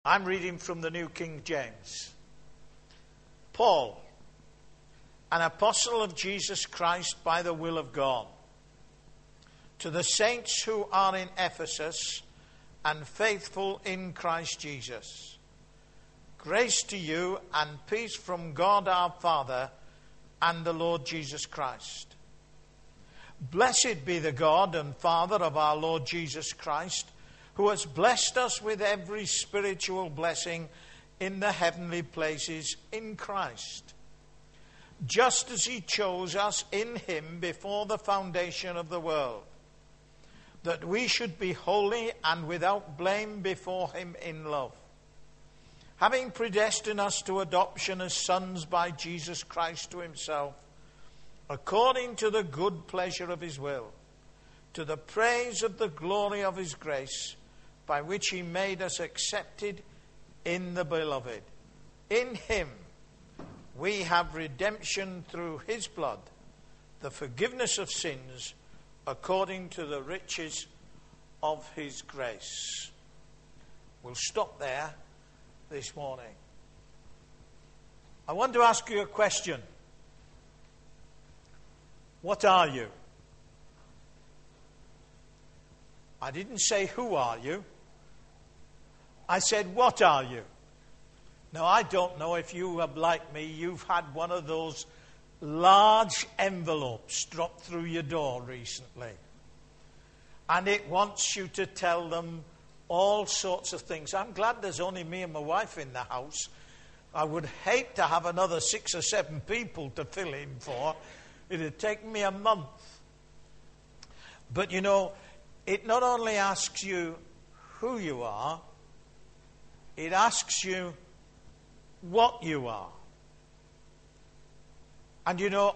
I'm reading from the New King James. Paul, an apostle of Jesus Christ by the will of God, to the saints who are in Ephesus and faithful in Christ Jesus. Grace to you and peace from God our Father and the Lord Jesus Christ. Blessed be the God and Father of our Lord Jesus Christ, who has blessed us with every spiritual blessing in the heavenly places in Christ, just as he chose us in him before the foundation of the world, that we should be holy and without blame before him in love, having predestined us to adoption as sons by Jesus Christ to himself, according to the good pleasure of his will, to the praise of the glory of his grace, by which he made us accepted in the beloved. In him we have redemption through his blood, the forgiveness of sins, according to the riches of his grace. We'll stop there this morning. I want to ask you a question. What are you? I didn't say who are you. I said, what are you? Now, I don't know if you have, like me, you've had one of those large envelopes dropped through your door recently. And it wants you to tell them all sorts of things. I'm glad there's only me and my wife in the house. I would hate to have another 6 or 7 people to fill in for. It'd take me a month. But you know, it not only asks you who you are, it asks you what you are. And you know,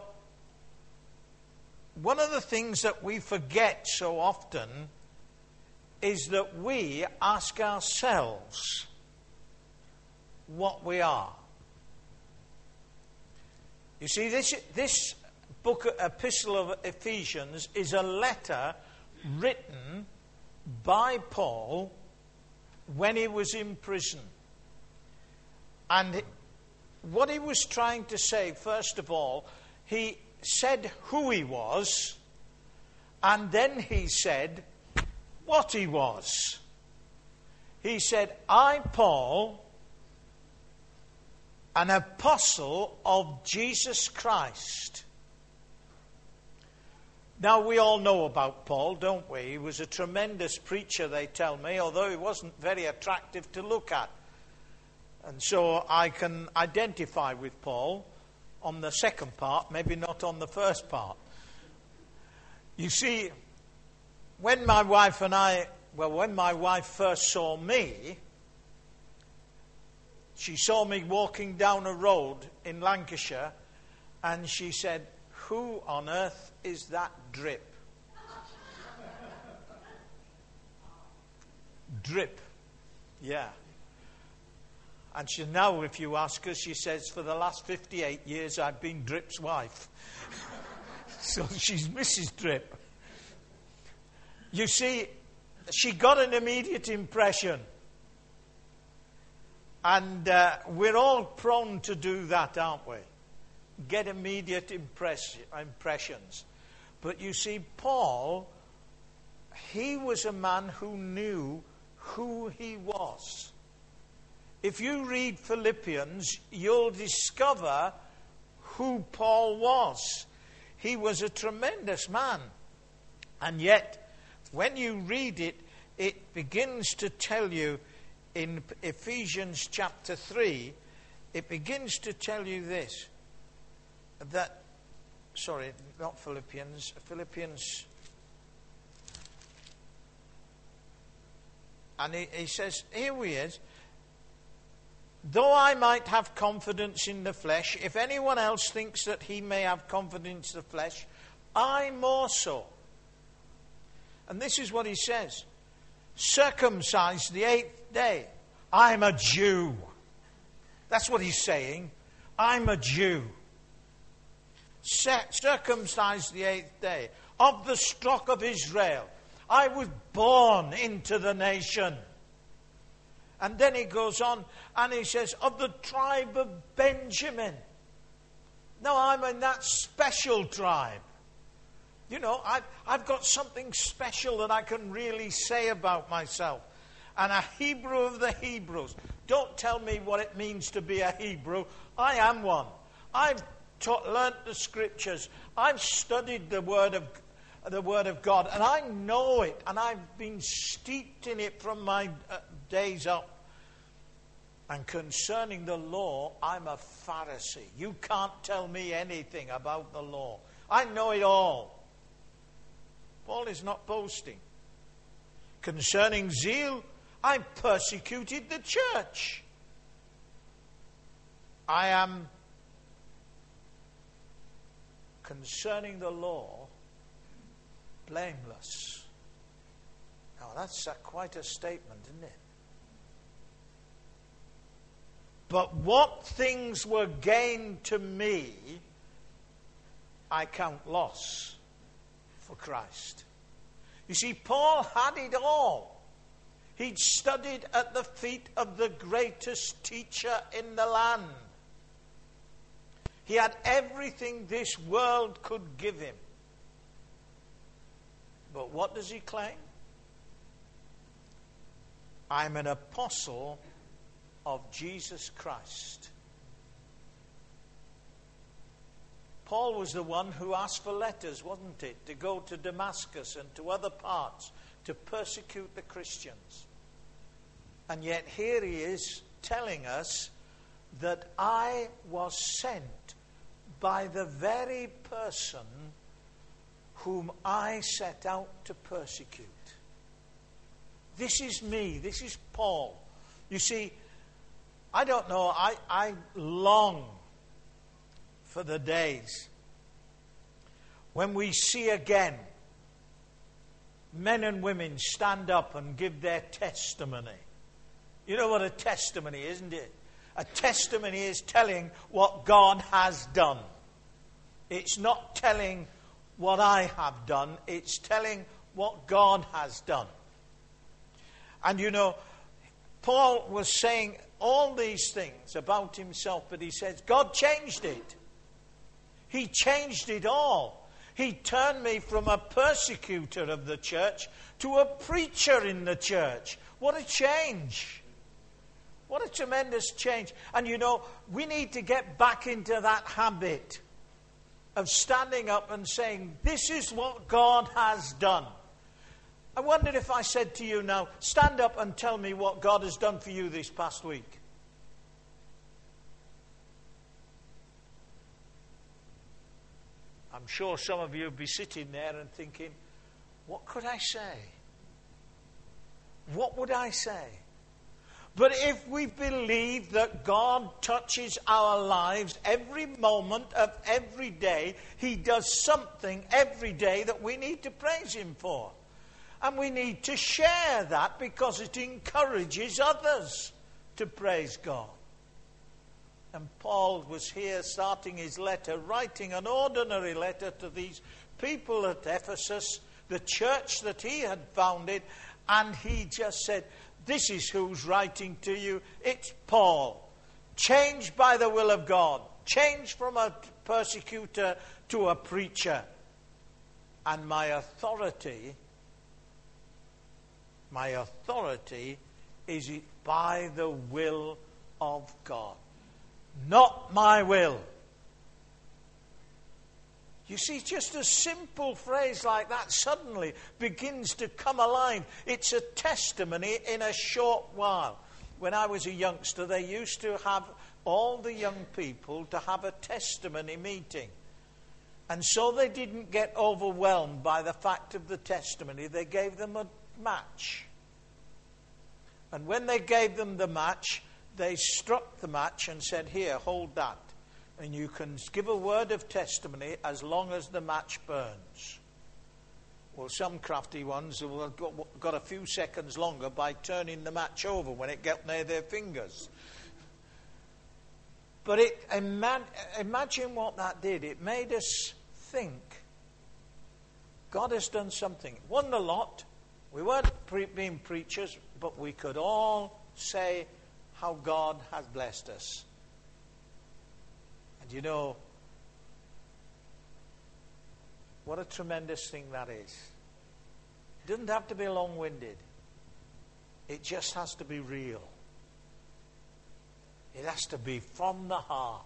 one of the things that we forget so often is that we ask ourselves what we are. You see, this book, Epistle of Ephesians, is a letter written by Paul when he was in prison. And what he was trying to say, first of all, he said who he was, and then he said what he was. He said, I, Paul, an apostle of Jesus Christ. Now, we all know about Paul, don't we? He was a tremendous preacher, they tell me, although he wasn't very attractive to look at. And so I can identify with Paul on the second part, maybe not on the first part. You see, when my wife first saw me, she saw me walking down a road in Lancashire, and she said, who on earth is that drip? Drip. Yeah. And she, now if you ask her, she says, for the last 58 years I've been Drip's wife. So she's Mrs. Drip. You see, she got an immediate impression. And we're all prone to do that, aren't we? Get immediate impressions. But you see, Paul, he was a man who knew who he was. If you read Philippians, you'll discover who Paul was. He was a tremendous man. And yet, when you read it, it begins to tell you in Ephesians chapter 3, it begins to tell you this. That, sorry, not Philippians. And he says, here he is. Though I might have confidence in the flesh, if anyone else thinks that he may have confidence in the flesh, I more so. And this is what he says. Circumcised the 8th day. I'm a Jew. That's what he's saying. I'm a Jew. Circumcised the 8th day, of the stock of Israel. I was born into the nation. And then he goes on and he says, of the tribe of Benjamin. No, I'm in that special tribe. You know, I've got something special that I can really say about myself. And a Hebrew of the Hebrews. Don't tell me what it means to be a Hebrew. I am one. I've learnt the scriptures. I've studied the word of God, and I know it, and I've been steeped in it from my days up. And concerning the law, I'm a Pharisee. You can't tell me anything about the law. I know it all. Paul is not boasting. Concerning zeal, I persecuted the church. I am, concerning the law, blameless. Now that's quite a statement, isn't it? But what things were gained to me, I count loss for Christ. You see, Paul had it all. He'd studied at the feet of the greatest teacher in the land. He had everything this world could give him. But what does he claim? I'm an apostle of Jesus Christ. Paul was the one who asked for letters, wasn't it, to go to Damascus and to other parts to persecute the Christians. And yet here he is telling us that I was sent by the very person whom I set out to persecute. This is me. This is Paul. You see, I don't know, I long for the days when we see again men and women stand up and give their testimony. You know what a testimony is, isn't it? A testimony is telling what God has done. It's not telling what I have done. It's telling what God has done. And you know, Paul was saying all these things about himself, but he says, God changed it. He changed it all. He turned me from a persecutor of the church to a preacher in the church. What a change. What a tremendous change. And you know, we need to get back into that habit of standing up and saying, this is what God has done. I wondered if I said to you now, stand up and tell me what God has done for you this past week. I'm sure some of you will be sitting there and thinking, what could I say? What would I say? But if we believe that God touches our lives every moment of every day, He does something every day that we need to praise Him for. And we need to share that because it encourages others to praise God. And Paul was here starting his letter, writing an ordinary letter to these people at Ephesus, the church that he had founded, and he just said, this is who's writing to you. It's Paul, changed by the will of God, changed from a persecutor to a preacher. And my authority is by the will of God. Not my will. You see, just a simple phrase like that suddenly begins to come alive. It's a testimony in a short while. When I was a youngster, they used to have all the young people to have a testimony meeting. And so they didn't get overwhelmed by the fact of the testimony. They gave them a match. And when they gave them the match, they struck the match and said, here, hold that. And you can give a word of testimony as long as the match burns. Well, some crafty ones have got a few seconds longer by turning the match over when it got near their fingers. But imagine what that did. It made us think. God has done something. It wasn't a lot. We weren't being preachers, but we could all say how God has blessed us. And you know, what a tremendous thing that is. It doesn't have to be long-winded. It just has to be real. It has to be from the heart.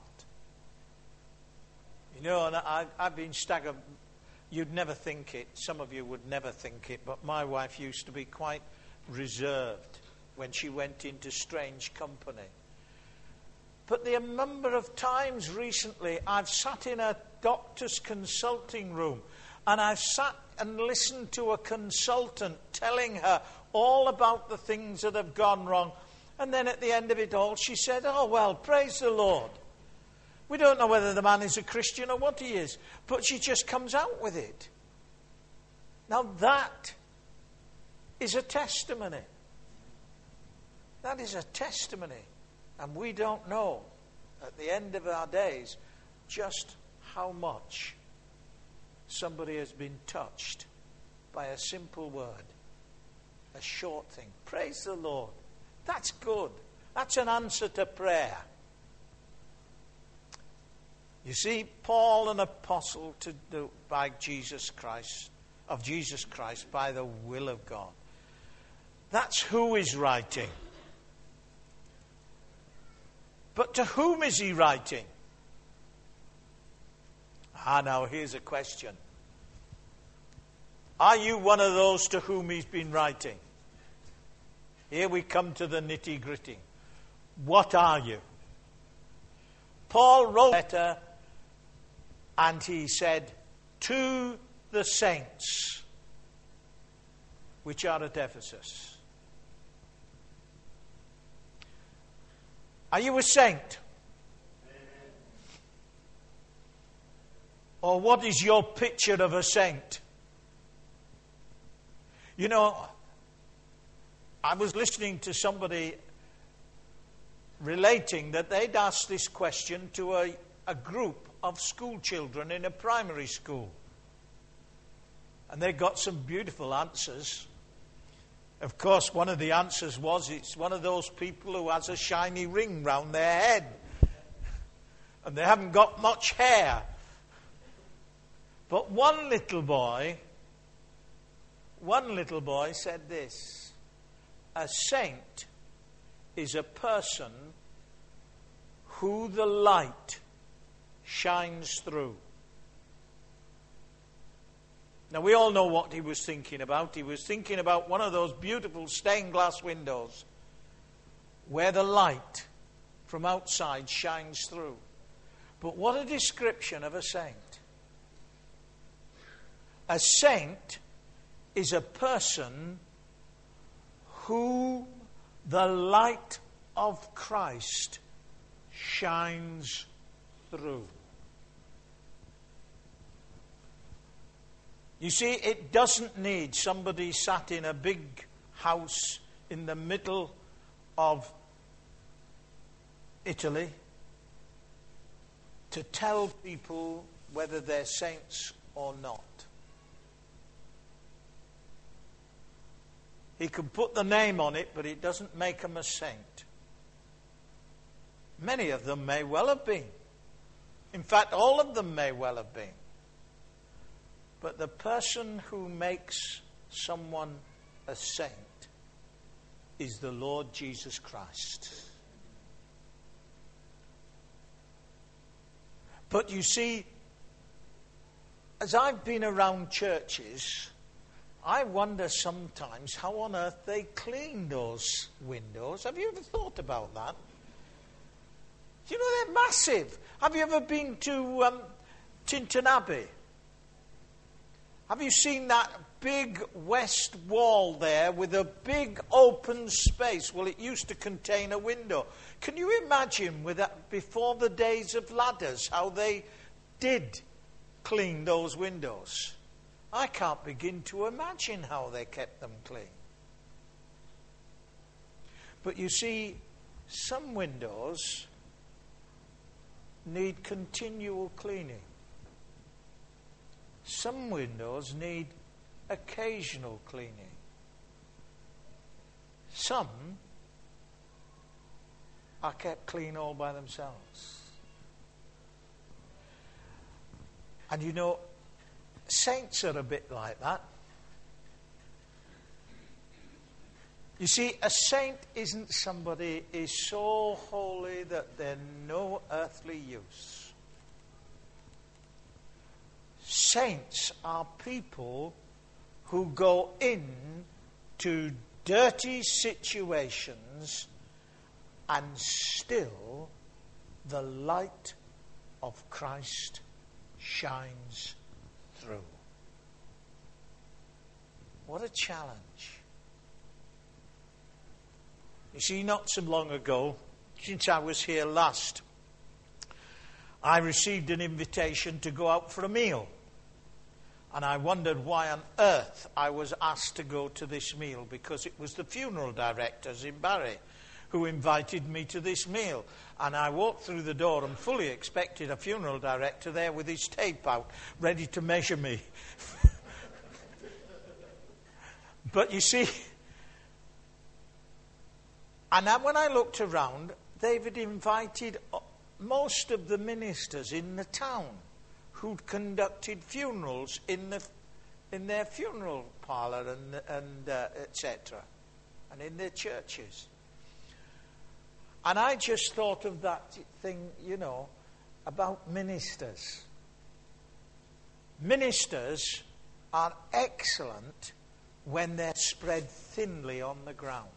You know, and I've been staggered. You'd never think it. Some of you would never think it. But my wife used to be quite reserved when she went into strange company. But the number of times recently I've sat in a doctor's consulting room and I've sat and listened to a consultant telling her all about the things that have gone wrong. And then at the end of it all, she said, "Oh, well, praise the Lord. We don't know whether the man is a Christian or what he is." But she just comes out with it. Now that is a testimony. That is a testimony. And we don't know at the end of our days just how much somebody has been touched by a simple word, a short thing. Praise the Lord. That's good. That's an answer to prayer. You see, Paul, an apostle by Jesus Christ, of Jesus Christ, by the will of God. That's who is writing. But to whom is he writing? Now here's a question. Are you one of those to whom he's been writing? Here we come to the nitty-gritty. What are you? Paul wrote a letter and he said, "To the saints which are at Ephesus." Are you a saint? Or what is your picture of a saint? You know, I was listening to somebody relating that they'd asked this question to a group of school children in a primary school. And they got some beautiful answers. Of course, one of the answers was, it's one of those people who has a shiny ring round their head. And they haven't got much hair. But one little boy said this: a saint is a person who the light shines through. Now, we all know what he was thinking about. He was thinking about one of those beautiful stained glass windows where the light from outside shines through. But what a description of a saint. A saint is a person whom the light of Christ shines through. You see, it doesn't need somebody sat in a big house in the middle of Italy to tell people whether they're saints or not. He can put the name on it, but it doesn't make them a saint. Many of them may well have been. In fact, all of them may well have been. But the person who makes someone a saint is the Lord Jesus Christ. But you see, as I've been around churches, I wonder sometimes how on earth they clean those windows. Have you ever thought about that? You know, they're massive. Have you ever been to Tintern Abbey? Have you seen that big west wall there with a big open space? Well, it used to contain a window. Can you imagine with that, before the days of ladders, how they did clean those windows? I can't begin to imagine how they kept them clean. But you see, some windows need continual cleaning. Some windows need occasional cleaning. Some are kept clean all by themselves. And you know, saints are a bit like that. You see, a saint isn't somebody who is so holy that they're no earthly use. Saints are people who go into dirty situations and still the light of Christ shines through. What a challenge. You see, not so long ago, since I was here last, I received an invitation to go out for a meal. And I wondered why on earth I was asked to go to this meal, because it was the funeral directors in Barry who invited me to this meal. And I walked through the door and fully expected a funeral director there with his tape out, ready to measure me. But you see, and then when I looked around, they had invited most of the ministers in the town who'd conducted funerals in their funeral parlour and etc., and in their churches. And I just thought of that thing, you know, about ministers. Ministers are excellent when they're spread thinly on the ground.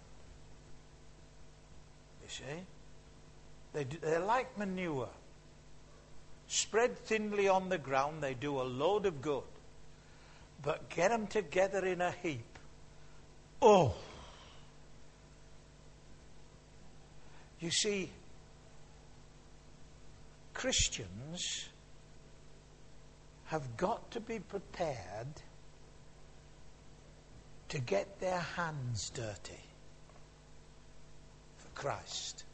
You see? They're like manure. Spread thinly on the ground, they do a load of good. But get them together in a heap. Oh! You see, Christians have got to be prepared to get their hands dirty for Christ.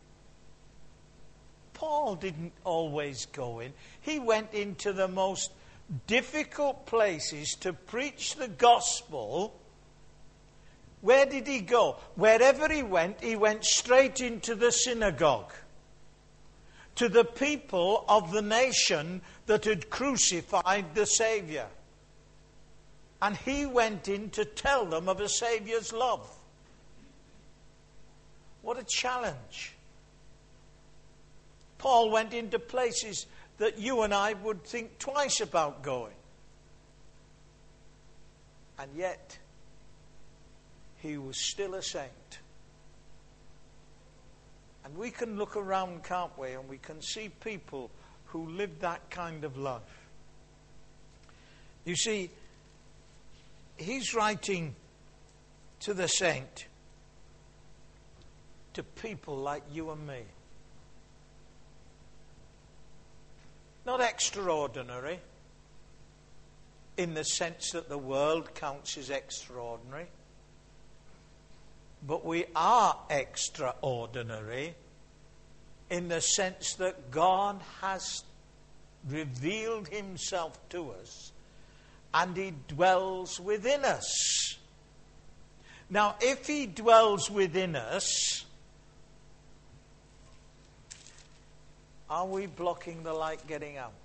Paul didn't always go in. He went into the most difficult places to preach the gospel. Where did he go? Wherever he went straight into the synagogue, to the people of the nation that had crucified the Saviour. And he went in to tell them of a Saviour's love. What a challenge. Paul went into places that you and I would think twice about going. And yet, he was still a saint. And we can look around, can't we? And we can see people who live that kind of life. You see, he's writing to the saint, to people like you and me. Not extraordinary, in the sense that the world counts as extraordinary. But we are extraordinary in the sense that God has revealed himself to us and he dwells within us. Now, if he dwells within us, are we blocking the light getting out?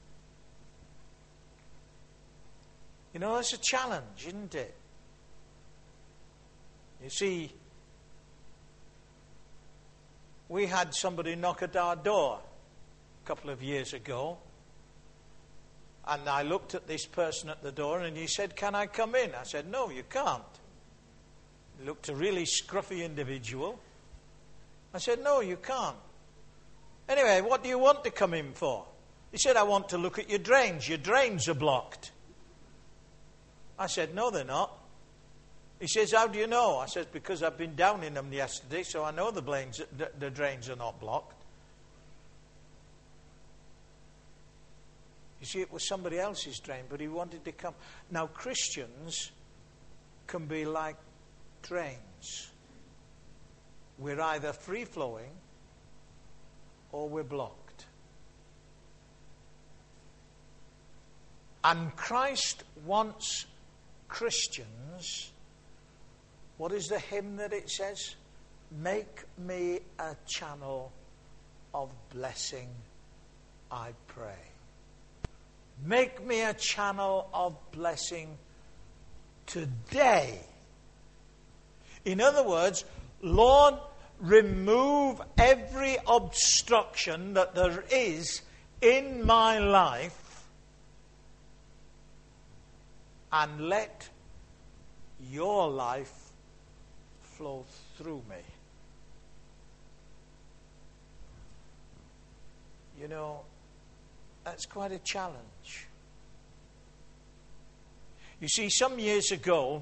You know, that's a challenge, isn't it? You see, we had somebody knock at our door a couple of years ago. And I looked at this person at the door and he said, "Can I come in?" I said, "No, you can't." He looked a really scruffy individual. I said, "No, you can't." "Anyway, what do you want to come in for?" He said, "I want to look at your drains. Your drains are blocked." I said, "No, they're not." He says, "How do you know?" I said, "Because I've been down in them yesterday, so I know the drains are not blocked." You see, it was somebody else's drain, but he wanted to come. Now, Christians can be like drains. We're either free-flowing or we're blocked. And Christ wants Christians, what is the hymn that it says? make me a channel of blessing, I pray. Make me a channel of blessing today. In other words, Lord, remove every obstruction that there is in my life and let your life flow through me. You know, that's quite a challenge. You see, some years ago,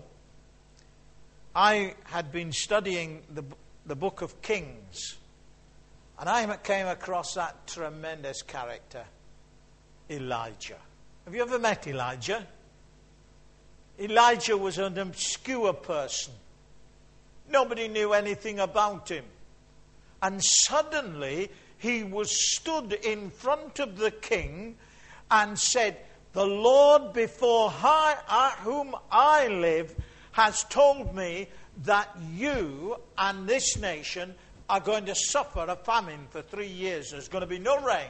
I had been studying the book of Kings, and I came across that tremendous character, Elijah. Have you ever met Elijah? Elijah was an obscure person. Nobody knew anything about him. And suddenly he was stood in front of the king and said, "The Lord before whom I live has told me that you and this nation are going to suffer a famine for 3 years. There's going to be no rain."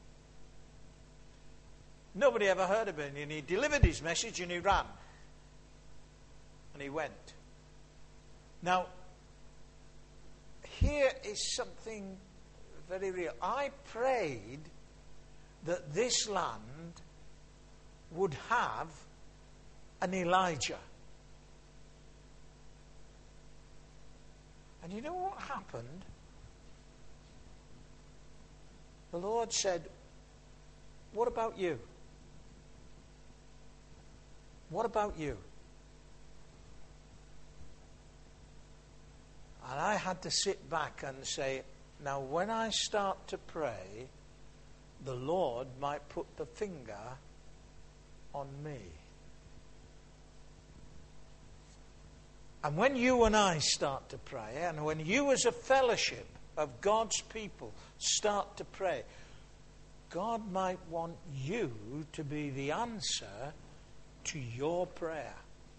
Nobody ever heard of him. And he delivered his message and he ran. And he went. Now, here is something very real. I prayed that this land would have an Elijah. And you know what happened? The Lord said, "What about you? What about you?" And I had to sit back and say, now when I start to pray, the Lord might put the finger on me. And when you and I start to pray, and when you as a fellowship of God's people start to pray, God might want you to be the answer to your prayer.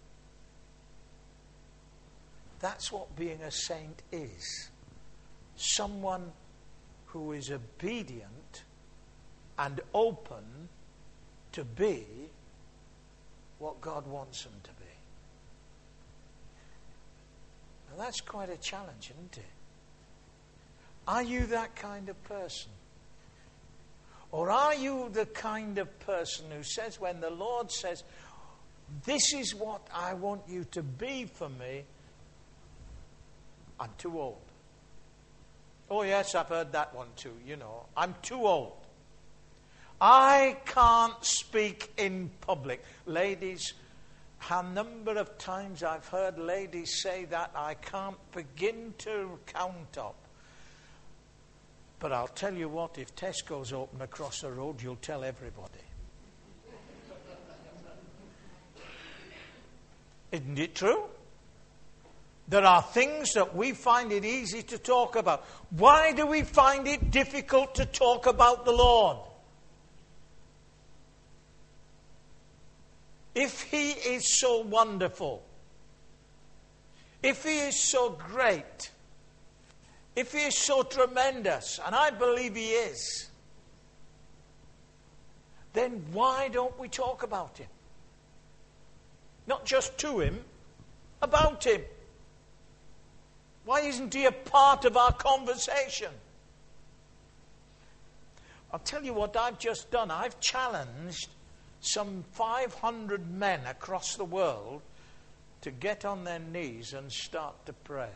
That's what being a saint is. Someone who is obedient and open to be what God wants them to be. Now that's quite a challenge, isn't it? Are you that kind of person? Or are you the kind of person who says, when the Lord says, "This is what I want you to be for me," I'm too old. Oh yes, I've heard that one too, you know. I'm too old. I can't speak in public. Ladies, a number of times I've heard ladies say that I can't begin to count up. But I'll tell you what, if Tesco's open across the road, you'll tell everybody. Isn't it true? There are things that we find it easy to talk about. Why do we find it difficult to talk about the Lord? If He is so wonderful, if He is so great, if He is so tremendous, and I believe He is, then why don't we talk about Him? Not just to Him, about Him. Why isn't He a part of our conversation? I'll tell you what I've just done. I've challenged some 500 men across the world to get on their knees and start to pray.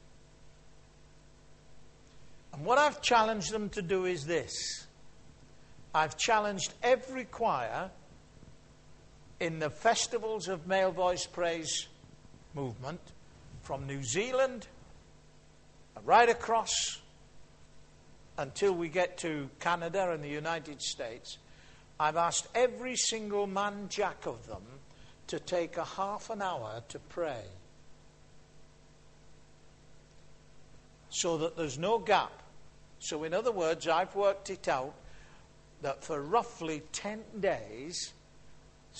And what I've challenged them to do is this. I've challenged every choir in the Festivals of Male Voice Praise movement from New Zealand right across until we get to Canada and the United States. I've asked every single man jack of them to take a half an hour to pray, so that there's no gap. So in other words, I've worked it out that for roughly 10 days,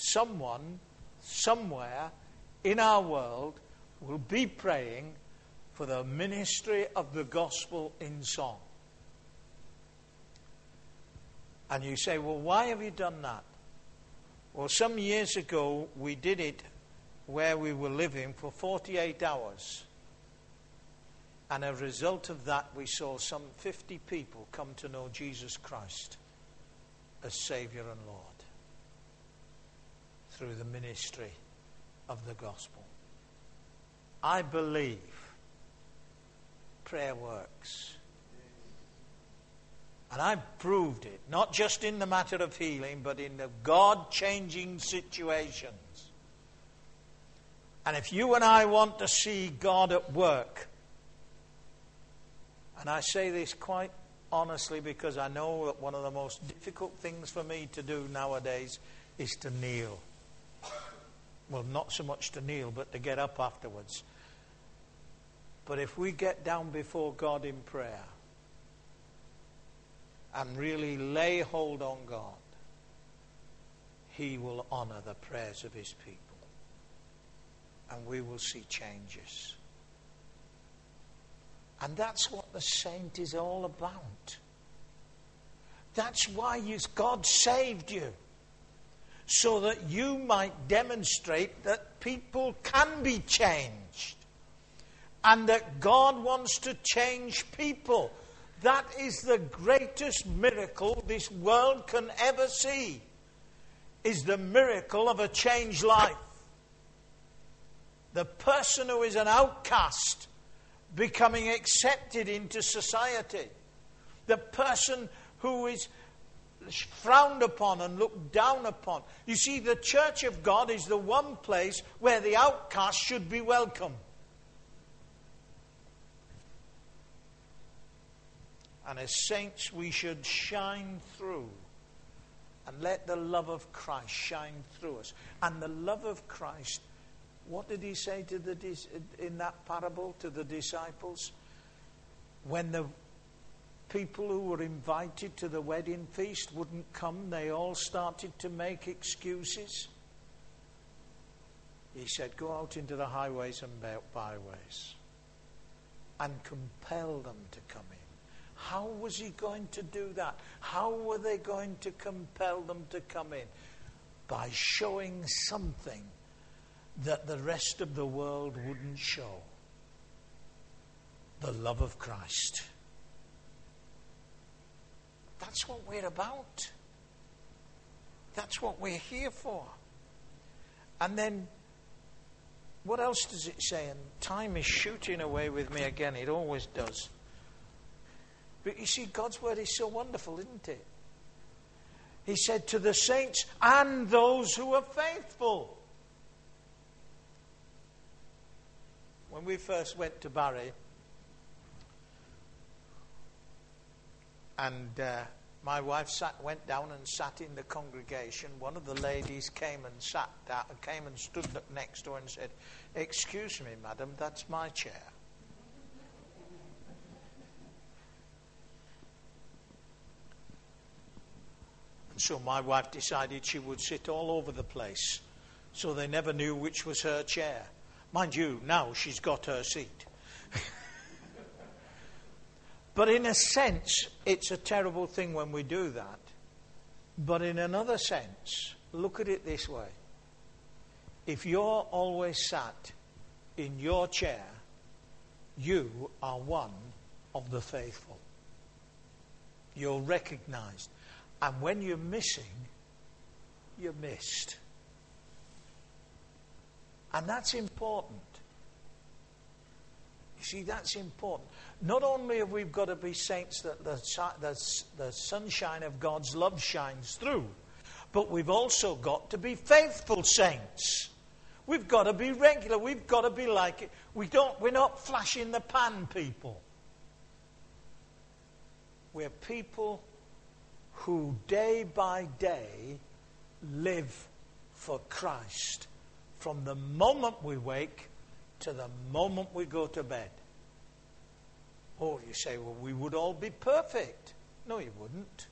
someone, somewhere in our world will be praying for the ministry of the gospel in song. And you say, well, why have you done that? Well, some years ago, we did it where we were living for 48 hours. And as a result of that, we saw some 50 people come to know Jesus Christ as Saviour and Lord through the ministry of the gospel. I believe prayer works. And I've proved it, not just in the matter of healing, but in the God-changing situations. And if you and I want to see God at work, and I say this quite honestly because I know that one of the most difficult things for me to do nowadays is to kneel. Well, not so much to kneel, but to get up afterwards. But if we get down before God in prayer and really lay hold on God, He will honour the prayers of His people. And we will see changes. And that's what the saint is all about. That's why God saved you. So that you might demonstrate that people can be changed. And that God wants to change people. That is the greatest miracle this world can ever see. Is the miracle of a changed life. The person who is an outcast becoming accepted into society. The person who is frowned upon and looked down upon. You see, the church of God is the one place where the outcast should be welcome. And as saints, we should shine through and let the love of Christ shine through us. And the love of Christ, what did He say in that parable to the disciples? When the people who were invited to the wedding feast wouldn't come, they all started to make excuses. He said, go out into the highways and byways and compel them to come in. How was He going to do that? How were they going to compel them to come in? By showing something that the rest of the world wouldn't show. The love of Christ. That's what we're about. That's what we're here for. And then, what else does it say? And time is shooting away with me again. It always does. But you see, God's word is so wonderful, isn't it? He said to the saints and those who are faithful. When we first went to Barry, and my wife went down and sat in the congregation, one of the ladies came and stood up next to her and said, "Excuse me, madam, that's my chair." And so my wife decided she would sit all over the place, so they never knew which was her chair. Mind you, now she's got her seat. But in a sense, it's a terrible thing when we do that. But in another sense, look at it this way. If you're always sat in your chair, you are one of the faithful. You're recognized. And when you're missing, you're missed. And that's important. You see, that's important. Not only have we got to be saints that the sunshine of God's love shines through, but we've also got to be faithful saints. We've got to be regular. We've got to be like it. We're not flash in the pan people. We're people who day by day live for Christ from the moment we wake to the moment we go to bed. Oh, you say, well, we would all be perfect. No, you wouldn't.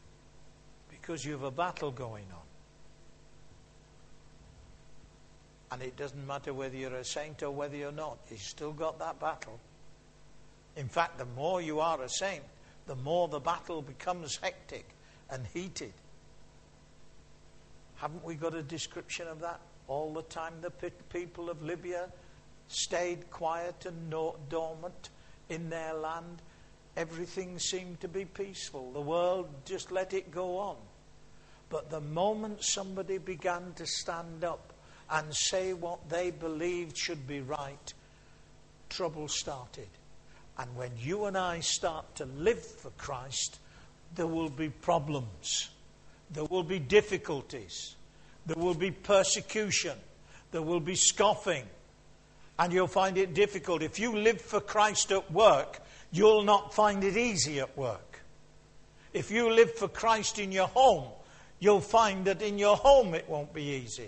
Because you have a battle going on. And it doesn't matter whether you're a saint or whether you're not. You've still got that battle. In fact, the more you are a saint, the more the battle becomes hectic and heated. Haven't we got a description of that? All the time the people of Libya stayed quiet and dormant in their land. Everything seemed to be peaceful. The world just let it go on. But the moment somebody began to stand up and say what they believed should be right, trouble started. And when you and I start to live for Christ, there will be problems. There will be difficulties. There will be persecution. There will be scoffing. And you'll find it difficult. If you live for Christ at work, you'll not find it easy at work. If you live for Christ in your home, you'll find that in your home it won't be easy.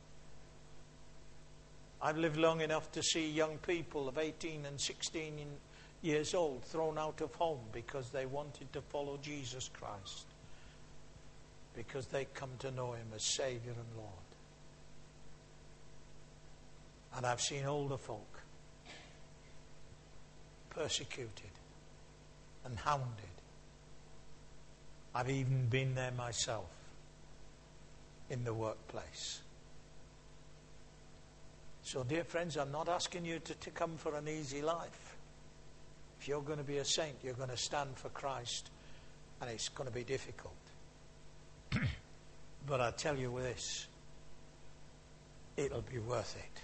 I've lived long enough to see young people of 18 and 16 years old thrown out of home because they wanted to follow Jesus Christ, because they come to know him as Saviour and Lord. And I've seen older folk persecuted and hounded. I've even been there myself in the workplace. So, dear friends, I'm not asking you to come for an easy life. If you're going to be a saint, you're going to stand for Christ, and it's going to be difficult. But I tell you this, it'll be worth it.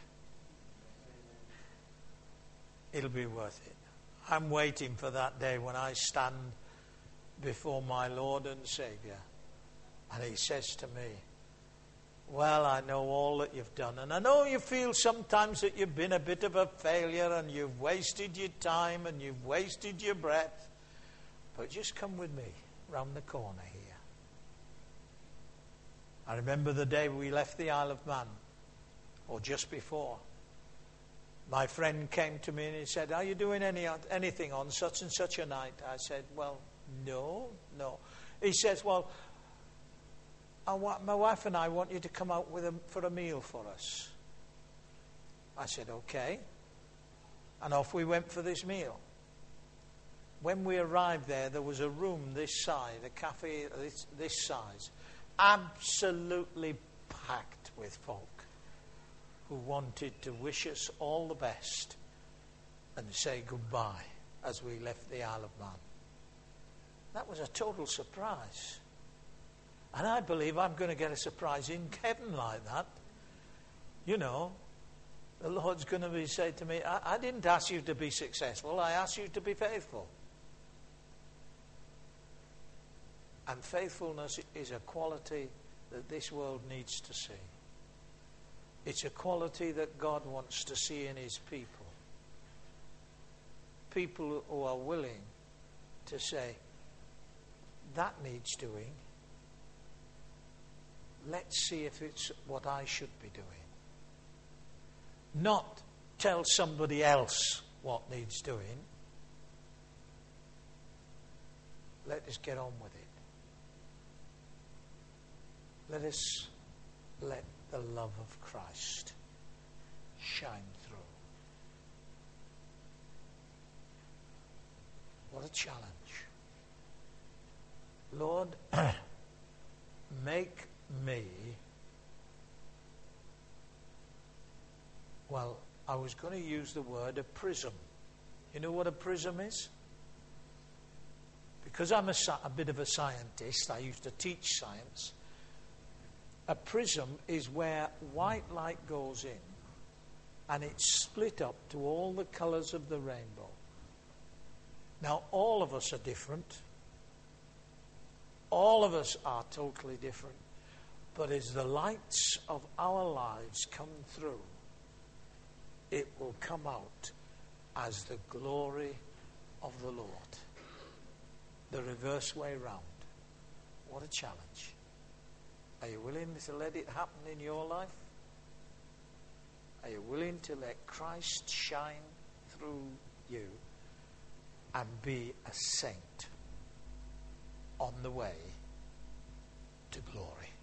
It'll be worth it. I'm waiting for that day when I stand before my Lord and Saviour, and he says to me, well, I know all that you've done, and I know you feel sometimes that you've been a bit of a failure and you've wasted your time and you've wasted your breath, but just come with me round the corner here. I remember the day we left the Isle of Man, or just before. My friend came to me and he said, are you doing anything on such and such a night? I said, well, no. He says, well, my wife and I want you to come out for a meal for us. I said, okay. And off we went for this meal. When we arrived there was a room this size, a cafe this size, absolutely packed with folk who wanted to wish us all the best and say goodbye as we left the Isle of Man. That was a total surprise. And I believe I'm going to get a surprise in heaven like that. You know, the Lord's going to say to me, I didn't ask you to be successful, I asked you to be faithful. And faithfulness is a quality that this world needs to see. It's a quality that God wants to see in his people. People who are willing to say, that needs doing. Let's see if it's what I should be doing. Not tell somebody else what needs doing. Let us get on with it. Let us let the love of Christ shine through. What a challenge. Lord, make me, well, I was going to use the word a prism. You know what a prism is? Because I'm a bit of a scientist, I used to teach science. A prism is where white light goes in and it's split up to all the colours of the rainbow. Now, all of us are different. All of us are totally different. But as the lights of our lives come through, it will come out as the glory of the Lord. The reverse way round. What a challenge. Are you willing to let it happen in your life? Are you willing to let Christ shine through you and be a saint on the way to glory?